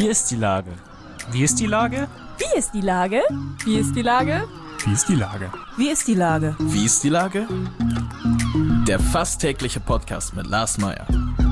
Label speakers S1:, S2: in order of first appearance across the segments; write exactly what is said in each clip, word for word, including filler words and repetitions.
S1: Wie ist die Lage? Wie ist die Lage?
S2: Wie ist die Lage? Wie ist die Lage?
S1: Wie ist die Lage?
S2: Wie ist die Lage?
S3: Wie ist die Lage? Der fast tägliche Podcast mit Lars Meyer.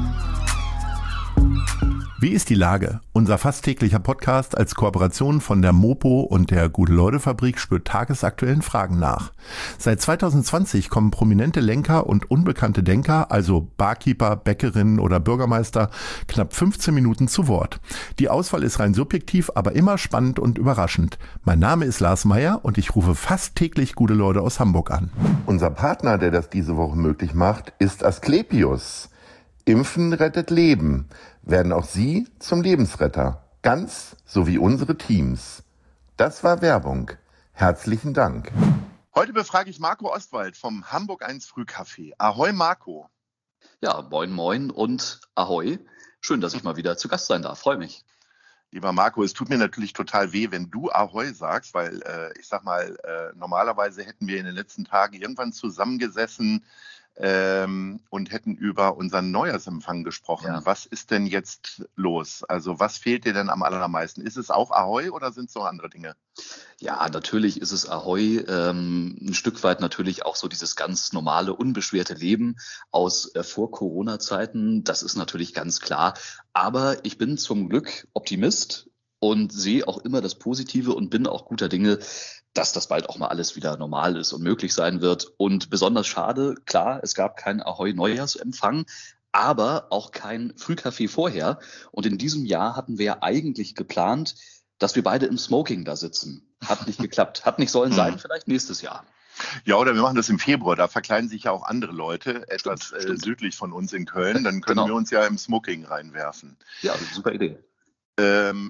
S4: Wie ist die Lage? Unser fast täglicher Podcast als Kooperation von der Mopo und der Gute-Leute-Fabrik spürt tagesaktuellen Fragen nach. Seit zwanzig zwanzig kommen prominente Lenker und unbekannte Denker, also Barkeeper, Bäckerinnen oder Bürgermeister, knapp fünfzehn Minuten zu Wort. Die Auswahl ist rein subjektiv, aber immer spannend und überraschend. Mein Name ist Lars Meyer und ich rufe fast täglich gute Leute aus Hamburg an. Unser Partner, der das diese Woche möglich macht, ist Asklepios. Impfen rettet Leben. Werden auch Sie zum Lebensretter. Ganz so wie unsere Teams. Das war Werbung. Herzlichen Dank.
S5: Heute befrage ich Marco Ostwald vom Hamburg eins Frühcafé. Ahoi Marco.
S6: Ja, moin moin und ahoi. Schön, dass ich mal wieder zu Gast sein darf. Freue mich.
S5: Lieber Marco, es tut mir natürlich total weh, wenn du Ahoi sagst, weil äh, ich sag mal, äh, normalerweise hätten wir in den letzten Tagen irgendwann zusammengesessen ähm, und hätten über unseren Neujahrsempfang gesprochen. Ja. Was ist denn jetzt los? Also was fehlt dir denn am allermeisten? Ist es auch Ahoi oder sind es noch andere Dinge?
S6: Ja, natürlich ist es Ahoi. Ähm, ein Stück weit natürlich auch so dieses ganz normale, unbeschwerte Leben aus äh, Vor-Corona-Zeiten. Das ist natürlich ganz klar. Aber ich bin zum Glück Optimist und sehe auch immer das Positive und bin auch guter Dinge, dass das bald auch mal alles wieder normal ist und möglich sein wird. Und besonders schade, klar, es gab keinen Ahoi-Neujahrsempfang, aber auch kein Frühcafé vorher. Und in diesem Jahr hatten wir ja eigentlich geplant, dass wir beide im Smoking da sitzen. Hat nicht geklappt. Hat nicht sollen sein, vielleicht nächstes Jahr.
S5: Ja, oder wir machen das im Februar. Da verkleiden sich ja auch andere Leute etwas
S6: Stimmt,
S5: äh,
S6: stimmt.
S5: südlich von uns in Köln. Dann können
S6: Genau.
S5: wir uns ja im Smoking reinwerfen.
S6: Ja, super Idee.
S5: Ähm,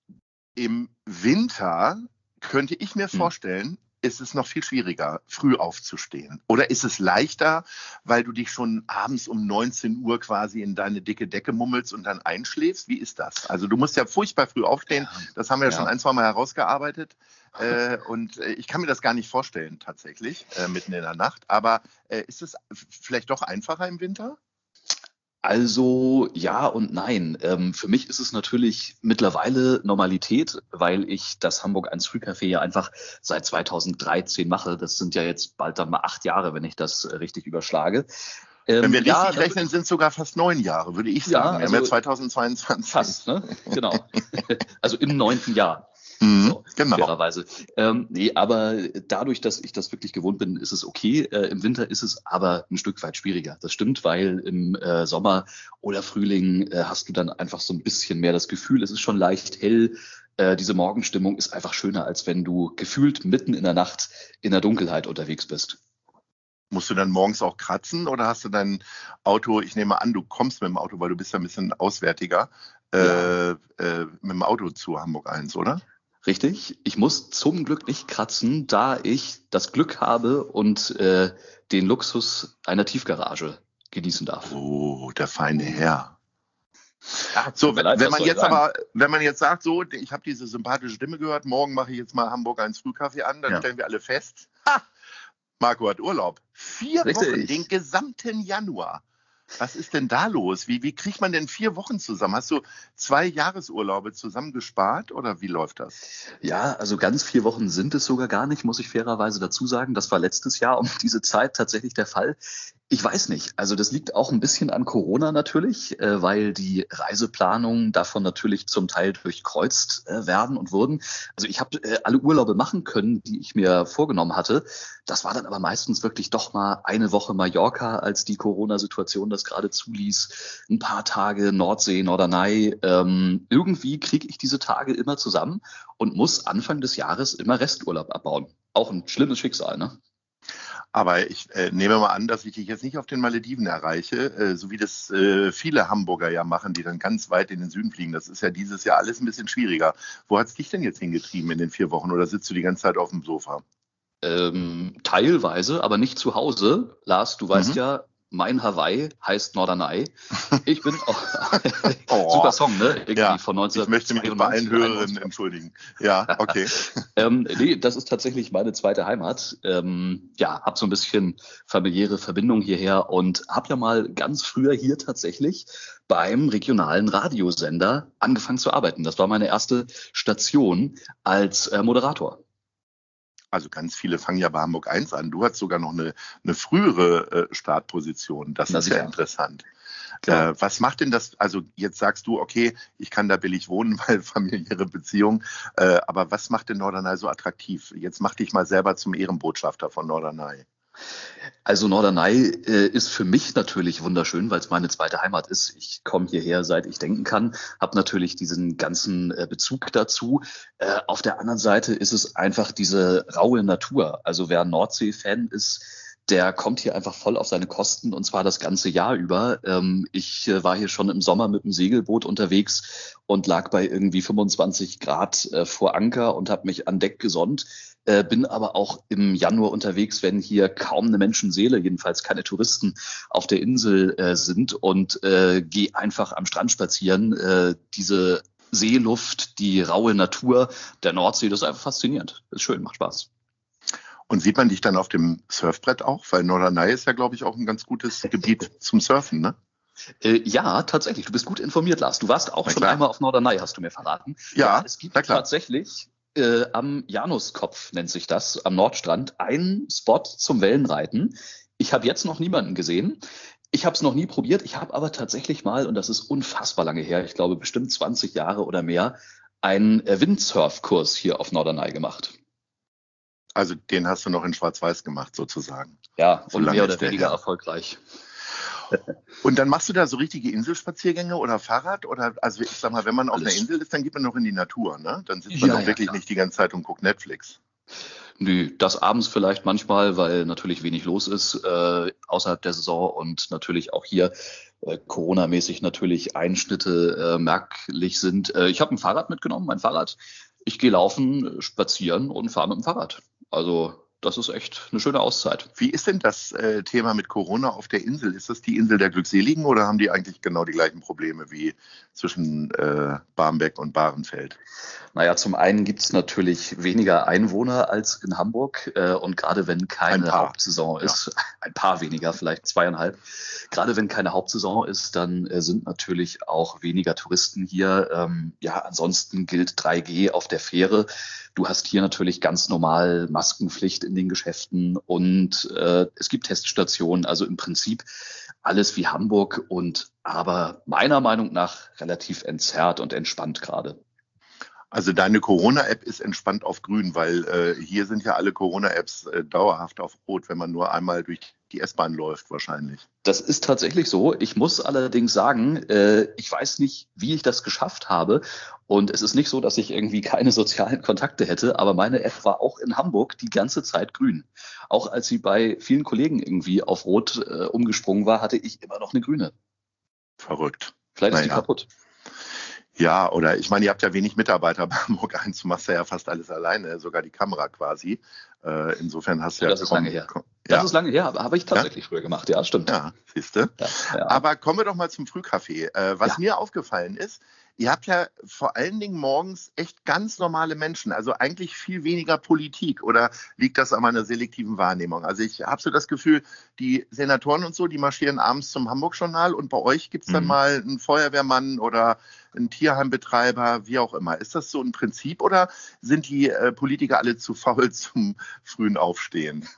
S5: Im Winter könnte ich mir
S6: Hm.
S5: vorstellen, ist es noch viel schwieriger, früh aufzustehen. Oder ist es leichter, weil du dich schon abends um neunzehn Uhr quasi in deine dicke Decke mummelst und dann einschläfst? Wie ist das? Also du musst ja furchtbar früh aufstehen.
S6: Ja.
S5: Das haben wir ja,
S6: Ja.
S5: schon ein, zwei Mal herausgearbeitet. Äh, und äh, ich kann mir das gar nicht vorstellen, tatsächlich, äh, mitten in der Nacht. Aber äh, ist es f- vielleicht doch einfacher im Winter?
S6: Also ja und nein. Ähm, für mich ist es natürlich mittlerweile Normalität, weil ich das Hamburg eins Frühcafé ja einfach seit zweitausenddreizehn mache. Das sind ja jetzt bald dann mal acht Jahre, wenn ich das äh, richtig überschlage. Ähm,
S5: Wenn wir richtig
S6: ja,
S5: rechnen, sind es sogar fast neun Jahre, würde ich
S6: Ja,
S5: sagen. Wir
S6: also
S5: haben ja zweitausendzweiundzwanzig.
S6: fast, ne? Genau. Also im neunten Jahr.
S5: Mhm,
S6: So,
S5: genau.
S6: fairerweise. Ähm, nee, aber dadurch, dass ich das wirklich gewohnt bin, ist es okay. Äh, Im Winter ist es aber ein Stück weit schwieriger. Das stimmt, weil im äh, Sommer oder Frühling äh, hast du dann einfach so ein bisschen mehr das Gefühl, es ist schon leicht hell. Äh, diese Morgenstimmung ist einfach schöner, als wenn du gefühlt mitten in der Nacht in der Dunkelheit unterwegs bist.
S5: Musst du dann morgens auch kratzen oder hast du dein Auto, ich nehme an, du kommst mit dem Auto, weil du bist ja ein bisschen auswärtiger, äh, äh, mit dem Auto zu Hamburg eins, oder?
S6: Richtig. Ich muss zum Glück nicht kratzen, da ich das Glück habe und äh, den Luxus einer Tiefgarage genießen darf.
S5: Oh, der feine Herr.
S6: Ja,
S5: So,
S6: tut mir
S5: wenn,
S6: leid,
S5: wenn
S6: was
S5: man
S6: soll ich
S5: jetzt
S6: sagen?
S5: aber, wenn man jetzt sagt, so, ich habe diese sympathische Stimme gehört, morgen mache ich jetzt mal Hamburg eins Frühkaffee an, dann
S6: Ja.
S5: stellen wir alle fest, ha, Marco hat Urlaub. Vier
S6: Richtig.
S5: Wochen, den gesamten Januar. Was ist denn da los? Wie, wie kriegt man denn vier Wochen zusammen? Hast du zwei Jahresurlaube zusammen gespart oder wie läuft das?
S6: Ja, also ganz vier Wochen sind es sogar gar nicht, muss ich fairerweise dazu sagen. Das war letztes Jahr um diese Zeit tatsächlich der Fall. Ich weiß nicht. Also das liegt auch ein bisschen an Corona natürlich, äh, weil die Reiseplanungen davon natürlich zum Teil durchkreuzt äh, werden und wurden. Also ich habe äh, alle Urlaube machen können, die ich mir vorgenommen hatte. Das war dann aber meistens wirklich doch mal eine Woche Mallorca, als die Corona-Situation das gerade zuließ. Ein paar Tage Nordsee, Norderney. Ähm, irgendwie kriege ich diese Tage immer zusammen und muss Anfang des Jahres immer Resturlaub abbauen. Auch ein schlimmes Schicksal, ne?
S5: Aber ich äh, nehme mal an, dass ich dich jetzt nicht auf den Malediven erreiche, äh, so wie das äh, viele Hamburger ja machen, die dann ganz weit in den Süden fliegen. Das ist ja dieses Jahr alles ein bisschen schwieriger. Wo hat es dich denn jetzt hingetrieben in den vier Wochen oder sitzt du die ganze Zeit auf dem Sofa?
S6: Ähm, teilweise, aber nicht zu Hause. Lars, du weißt
S5: Mhm.
S6: ja, Mein Hawaii heißt Norderney. Ich bin auch
S5: Oh.
S6: super Song, ne? Irgendwie
S5: Ja,
S6: von
S5: ich möchte mich bei allen Hörerinnen entschuldigen. Ja, okay.
S6: ähm, nee, das ist tatsächlich meine zweite Heimat. Ähm, ja, habe so ein bisschen familiäre Verbindung hierher und habe ja mal ganz früher hier tatsächlich beim regionalen Radiosender angefangen zu arbeiten. Das war meine erste Station als äh, Moderator.
S5: Also ganz viele fangen ja bei Hamburg eins an. Du hast sogar noch eine, eine frühere äh, Startposition. Das
S6: Na
S5: ist ja
S6: sicher.
S5: interessant.
S6: Klar.
S5: Äh, was macht denn das? Also jetzt sagst du, okay, ich kann da billig wohnen, weil familiäre Beziehung. Äh, aber was macht denn Norderney so attraktiv? Jetzt mach dich mal selber zum Ehrenbotschafter von Norderney.
S6: Also Norderney äh, ist für mich natürlich wunderschön, weil es meine zweite Heimat ist. Ich komme hierher, seit ich denken kann, habe natürlich diesen ganzen äh, Bezug dazu. Äh, auf der anderen Seite ist es einfach diese raue Natur. Also wer Nordsee-Fan ist, der kommt hier einfach voll auf seine Kosten und zwar das ganze Jahr über. Ähm, ich äh, war hier schon im Sommer mit dem Segelboot unterwegs und lag bei irgendwie fünfundzwanzig Grad äh, vor Anker und habe mich an Deck gesonnt. Äh, bin aber auch im Januar unterwegs, wenn hier kaum eine Menschenseele, jedenfalls keine Touristen auf der Insel äh, sind und äh, gehe einfach am Strand spazieren. Äh, diese Seeluft, die raue Natur der Nordsee, das ist einfach faszinierend. Ist schön, macht Spaß.
S5: Und sieht man dich dann auf dem Surfbrett auch? Weil Norderney ist ja, glaube ich, auch ein ganz gutes Gebiet zum Surfen, ne?
S6: Äh, ja, tatsächlich. Du bist gut informiert, Lars. Du warst auch
S5: Na
S6: schon
S5: klar.
S6: einmal auf Norderney, hast du mir verraten.
S5: Ja,
S6: es gibt
S5: na klar.
S6: tatsächlich äh, am Januskopf, nennt sich das, am Nordstrand, einen Spot zum Wellenreiten. Ich habe jetzt noch niemanden gesehen. Ich habe es noch nie probiert. Ich habe aber tatsächlich mal, und das ist unfassbar lange her, ich glaube bestimmt zwanzig Jahre oder mehr, einen äh, Windsurfkurs hier auf Norderney gemacht.
S5: Also den hast du noch in Schwarz-Weiß gemacht, sozusagen.
S6: Ja,
S5: So
S6: und
S5: lange
S6: mehr oder
S5: ist der
S6: weniger
S5: her.
S6: erfolgreich.
S5: Und dann machst du da so richtige Inselspaziergänge oder Fahrrad? Oder, also ich sag mal, wenn man auf
S6: Alles.
S5: einer Insel ist, dann geht man noch in die Natur, ne? Dann sitzt
S6: Ja,
S5: man doch
S6: ja,
S5: wirklich
S6: klar.
S5: nicht die ganze Zeit und guckt Netflix.
S6: Nö, das abends vielleicht manchmal, weil natürlich wenig los ist äh, außerhalb der Saison und natürlich auch hier äh, Corona-mäßig natürlich Einschnitte äh, merklich sind. Äh, ich habe ein Fahrrad mitgenommen, mein Fahrrad. Ich gehe laufen, spazieren und fahre mit dem Fahrrad. Also das ist echt eine schöne Auszeit.
S5: Wie ist denn das äh, Thema mit Corona auf der Insel? Ist das die Insel der Glückseligen oder haben die eigentlich genau die gleichen Probleme wie zwischen äh, Barmbek und Bahrenfeld?
S6: Naja, zum einen gibt es natürlich weniger Einwohner als in Hamburg äh, und gerade wenn
S5: Ein
S6: keine
S5: paar.
S6: Hauptsaison ist, ein paar weniger, vielleicht zweieinhalb, gerade wenn keine Hauptsaison ist, dann äh, sind natürlich auch weniger Touristen hier. Ähm, ja, ansonsten gilt drei G auf der Fähre. Du hast hier natürlich ganz normal Maskenpflicht in den Geschäften und äh, es gibt Teststationen, also im Prinzip alles wie Hamburg und aber meiner Meinung nach relativ entzerrt und entspannt gerade.
S5: Also deine Corona-App ist entspannt auf grün, weil äh, hier sind ja alle Corona-Apps äh, dauerhaft auf rot, wenn man nur einmal durch die S-Bahn läuft wahrscheinlich.
S6: Das ist tatsächlich so. Ich muss allerdings sagen, äh, ich weiß nicht, wie ich das geschafft habe. Und es ist nicht so, dass ich irgendwie keine sozialen Kontakte hätte, aber meine App war auch in Hamburg die ganze Zeit grün. Auch als sie bei vielen Kollegen irgendwie auf Rot äh, umgesprungen war, hatte ich immer noch eine grüne.
S5: Verrückt.
S6: Vielleicht ist die
S5: Naja.
S6: kaputt.
S5: Ja, oder ich meine, ihr habt ja wenig Mitarbeiter bei Hamburg eins, du machst ja fast alles alleine, sogar die Kamera quasi. Äh, insofern hast du
S6: Ja,
S5: ja...
S6: das ist
S5: komm-
S6: lange her.
S5: komm-
S6: Das
S5: ja,
S6: ist lange her, aber habe ich tatsächlich früher gemacht. Ja, stimmt.
S5: ja, siehst du.
S6: Ja, ja.
S5: Aber kommen wir doch mal zum Frühkaffee. Äh, was
S6: Ja.
S5: mir aufgefallen ist, ihr habt ja vor allen Dingen morgens echt ganz normale Menschen, also eigentlich viel weniger Politik. Oder liegt das an meiner selektiven Wahrnehmung? Also ich habe so das Gefühl, die Senatoren und so, die marschieren abends zum Hamburg-Journal und bei euch gibt es dann
S6: Mhm.
S5: mal einen Feuerwehrmann oder einen Tierheimbetreiber, wie auch immer. Ist das so ein Prinzip oder sind die äh, Politiker alle zu faul zum frühen Aufstehen?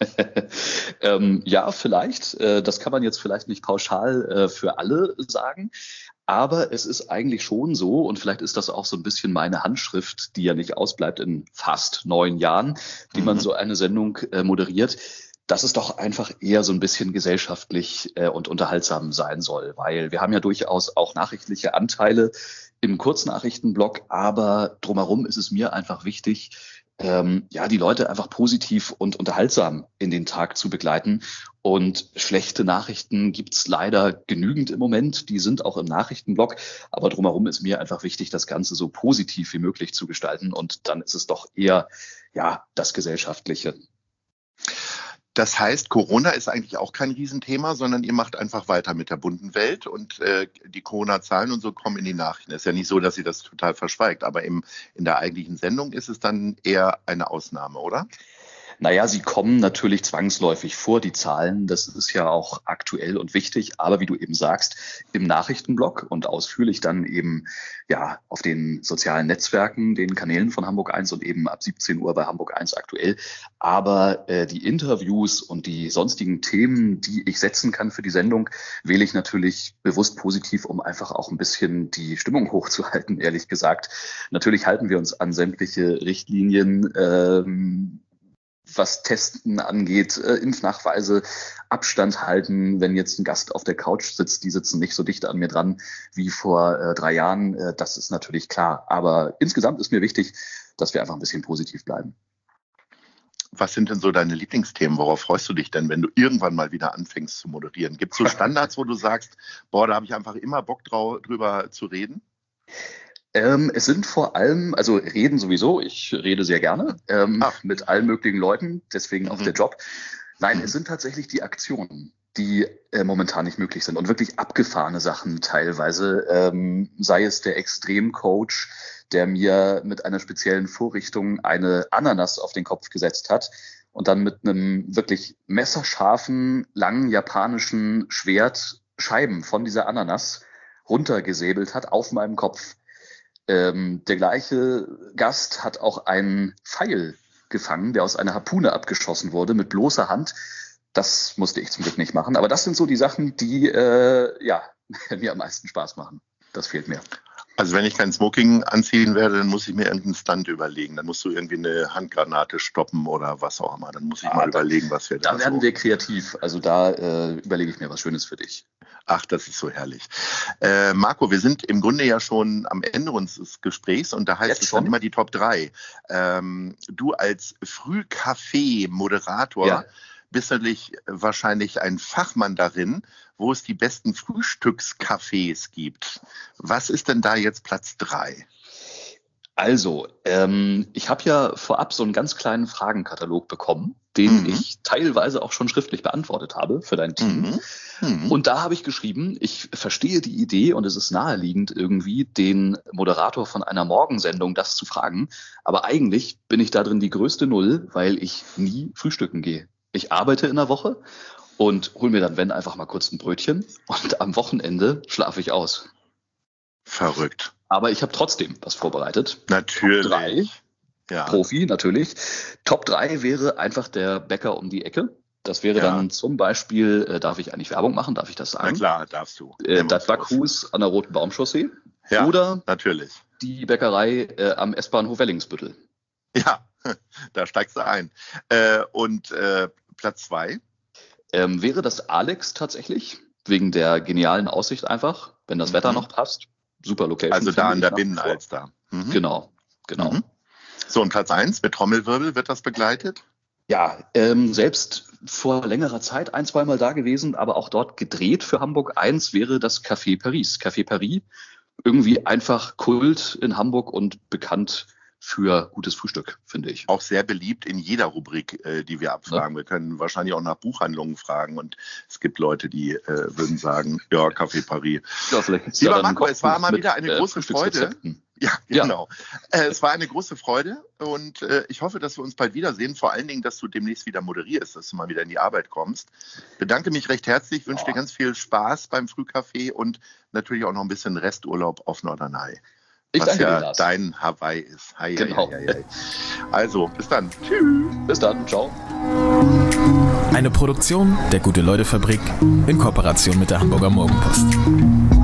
S6: ähm, ja, vielleicht. Äh, das kann man jetzt vielleicht nicht pauschal äh, für alle sagen. Aber es ist eigentlich schon so, und vielleicht ist das auch so ein bisschen meine Handschrift, die ja nicht ausbleibt in fast neun Jahren, wie man
S5: Mhm.
S6: so eine Sendung äh, moderiert, dass es doch einfach eher so ein bisschen gesellschaftlich äh, und unterhaltsam sein soll. Weil wir haben ja durchaus auch nachrichtliche Anteile im Kurznachrichtenblock, aber drumherum ist es mir einfach wichtig, ähm, ja, die Leute einfach positiv und unterhaltsam in den Tag zu begleiten. Und schlechte Nachrichten gibt's leider genügend im Moment. Die sind auch im Nachrichtenblock. Aber drumherum ist mir einfach wichtig, das Ganze so positiv wie möglich zu gestalten. Und dann ist es doch eher, ja, das Gesellschaftliche.
S5: Das heißt, Corona ist eigentlich auch kein Riesenthema, sondern ihr macht einfach weiter mit der bunten Welt und äh, die Corona-Zahlen und so kommen in die Nachrichten. Es ist ja nicht so, dass ihr das total verschweigt, aber im, in der eigentlichen Sendung ist es dann eher eine Ausnahme, oder?
S6: Naja, sie kommen natürlich zwangsläufig vor, die Zahlen. Das ist ja auch aktuell und wichtig. Aber wie du eben sagst, im Nachrichtenblock und ausführlich dann eben ja auf den sozialen Netzwerken, den Kanälen von Hamburg eins und eben ab siebzehn Uhr bei Hamburg eins aktuell. Aber äh, die Interviews und die sonstigen Themen, die ich setzen kann für die Sendung, wähle ich natürlich bewusst positiv, um einfach auch ein bisschen die Stimmung hochzuhalten, ehrlich gesagt. Natürlich halten wir uns an sämtliche Richtlinien, ähm, was Testen angeht, äh, Impfnachweise, Abstand halten. Wenn jetzt ein Gast auf der Couch sitzt, die sitzen nicht so dicht an mir dran wie vor äh, drei Jahren. Äh, das ist natürlich klar. Aber insgesamt ist mir wichtig, dass wir einfach ein bisschen positiv bleiben.
S5: Was sind denn so deine Lieblingsthemen? Worauf freust du dich denn, wenn du irgendwann mal wieder anfängst zu moderieren? Gibt es so Standards, wo du sagst, boah, da habe ich einfach immer Bock drau- drüber zu reden?
S6: Ähm, es sind vor allem, also reden sowieso, ich rede sehr gerne ähm, mit allen möglichen Leuten, deswegen auch
S5: Mhm.
S6: der Job. Nein,
S5: Mhm.
S6: es sind tatsächlich die Aktionen, die äh, momentan nicht möglich sind und wirklich abgefahrene Sachen teilweise, ähm, sei es der Extremcoach, der mir mit einer speziellen Vorrichtung eine Ananas auf den Kopf gesetzt hat und dann mit einem wirklich messerscharfen, langen japanischen Schwert Scheiben von dieser Ananas runtergesäbelt hat auf meinem Kopf. Ähm, der gleiche Gast hat auch einen Pfeil gefangen, der aus einer Harpune abgeschossen wurde mit bloßer Hand. Das musste ich zum Glück nicht machen. Aber das sind so die Sachen, die äh, ja, mir am meisten Spaß machen. Das fehlt mir.
S5: Also wenn ich kein Smoking anziehen werde, dann muss ich mir irgendeinen Stunt überlegen. Dann musst du irgendwie eine Handgranate stoppen oder was auch immer. Dann muss ich
S6: Ah,
S5: mal
S6: da-
S5: überlegen, was wir da
S6: Da werden
S5: so...
S6: wir kreativ. Also da äh, überlege ich mir was Schönes für dich.
S5: Ach, das ist so herrlich. Äh, Marco, wir sind im Grunde ja schon am Ende unseres Gesprächs und da heißt
S6: Jetzt
S5: es dann
S6: schon?
S5: immer die Top drei. Ähm, du als Frühkaffee-Moderator
S6: Ja.
S5: bist natürlich wahrscheinlich ein Fachmann darin, wo es die besten Frühstückscafés gibt. Was ist denn da jetzt Platz drei?
S6: Also, ähm, ich habe ja vorab so einen ganz kleinen Fragenkatalog bekommen, den
S5: Mhm.
S6: ich teilweise auch schon schriftlich beantwortet habe für dein Team.
S5: Mhm. Mhm.
S6: Und da habe ich geschrieben, ich verstehe die Idee und es ist naheliegend irgendwie, den Moderator von einer Morgensendung das zu fragen. Aber eigentlich bin ich da drin die größte Null, weil ich nie frühstücken gehe. Ich arbeite in der Woche und hole mir dann, wenn, einfach mal kurz ein Brötchen und am Wochenende schlafe ich aus.
S5: Verrückt.
S6: Aber ich habe trotzdem was vorbereitet.
S5: Natürlich.
S6: Top drei.
S5: Ja.
S6: Profi natürlich. Top drei wäre einfach der Bäcker um die Ecke. Das wäre
S5: Ja.
S6: dann zum Beispiel, äh, darf ich eigentlich Werbung machen, darf ich das
S5: Na
S6: sagen?
S5: klar, darfst du.
S6: Äh,
S5: Nimm
S6: das
S5: uns los.
S6: Backhus an der Roten Baumchaussee
S5: Ja,
S6: oder
S5: natürlich.
S6: die Bäckerei äh, am S-Bahnhof Wellingsbüttel.
S5: Ja, da steigst du ein. Äh, und äh, Platz zwei?
S6: Ähm, wäre das Alex tatsächlich, wegen der genialen Aussicht einfach, wenn das
S5: Mhm.
S6: Wetter noch passt. Super Location.
S5: Also da
S6: finde
S5: an
S6: ich
S5: der
S6: nach wie vor.
S5: Binnenalster. Mhm.
S6: Genau, genau.
S5: Mhm. So, und Platz eins mit Trommelwirbel wird das begleitet?
S6: Ja, ähm, selbst vor längerer Zeit ein, zweimal da gewesen, aber auch dort gedreht für Hamburg eins wäre das Café Paris. Café Paris, irgendwie einfach Kult in Hamburg und bekannt für gutes Frühstück, finde ich.
S5: Auch sehr beliebt in jeder Rubrik, äh, die wir abfragen. Wir können wahrscheinlich auch nach Buchhandlungen fragen und es gibt Leute, die äh, würden sagen, ja, Café Paris.
S6: Ja, vielleicht gibt's
S5: Lieber
S6: da dann ein
S5: Marco, es war
S6: Kochbuch
S5: mal
S6: mit,
S5: wieder eine
S6: äh,
S5: große Freude.
S6: Frühstücksrezepten.
S5: Ja,
S6: Ja.
S5: genau. Äh, es war eine große Freude und äh, ich hoffe, dass wir uns bald wiedersehen. Vor allen Dingen, dass du demnächst wieder moderierst, dass du mal wieder in die Arbeit kommst. Bedanke mich recht herzlich, wünsche dir ganz viel Spaß beim Frühcafé und natürlich auch noch ein bisschen Resturlaub auf Norderney.
S6: Ich
S5: was
S6: danke
S5: ja
S6: dir, Lars.
S5: dein Hawaii ist. Hei,
S6: Genau.
S5: hei, hei, hei. Also, bis dann. Tschüss.
S6: Bis dann, ciao.
S3: Eine Produktion der Gute-Leute-Fabrik in Kooperation mit der Hamburger Morgenpost.